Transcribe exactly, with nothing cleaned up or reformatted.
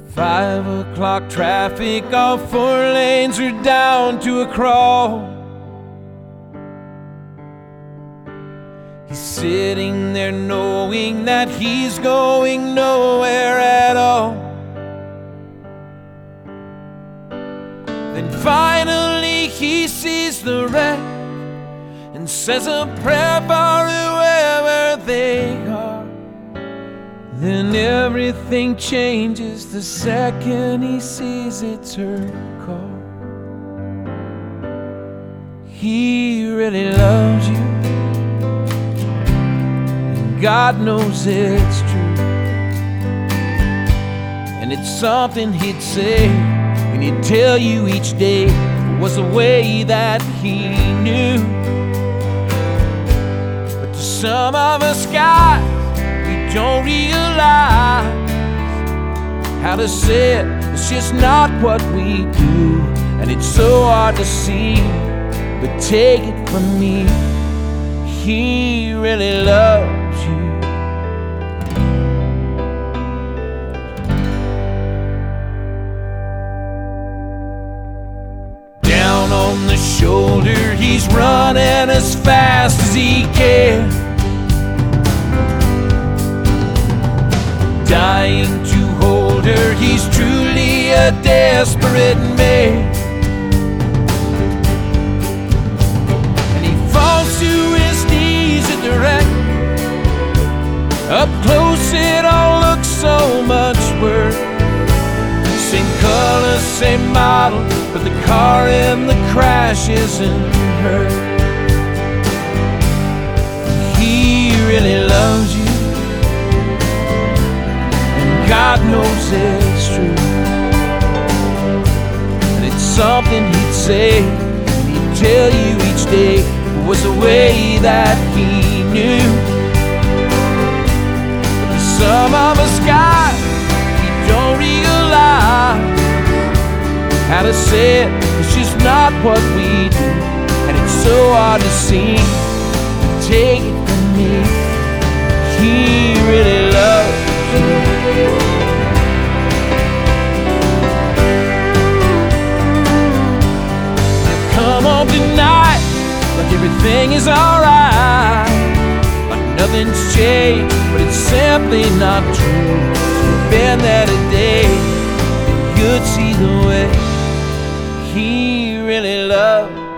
Five o'clock traffic, all four lanes are down to a crawl. He's sitting there knowing that he's going nowhere at all. Then finally he sees the wreck and says a prayer for whoever they are. Then everything changes the second he sees it's her car. He really loves you, and God knows it's true. And it's something he'd say, and he'd tell you each day was the way that he knew. But to some of us guys, we don't realize how to say it. It's just not what we do, and it's so hard to see. But take it from me, he really loves you. Down on the shoulder, he's running as fast as he can, dying to hold her. He's truly a desperate man. And he falls to his knees at the wreck. Up close it all looks so much worse. Same color, same model, but the car in the crash isn't hers. He really loves you, God knows it's true. And it's something he'd say, and he'd tell you each day it was the way that he knew. But for some of us guys, we don't realize how to say it. It's just not what we do, and it's so hard to see. But take it from me, he really loves you. Come on tonight, like everything is alright, like nothing's changed, but it's simply not true. If you've been there today, you'd see the way he really loves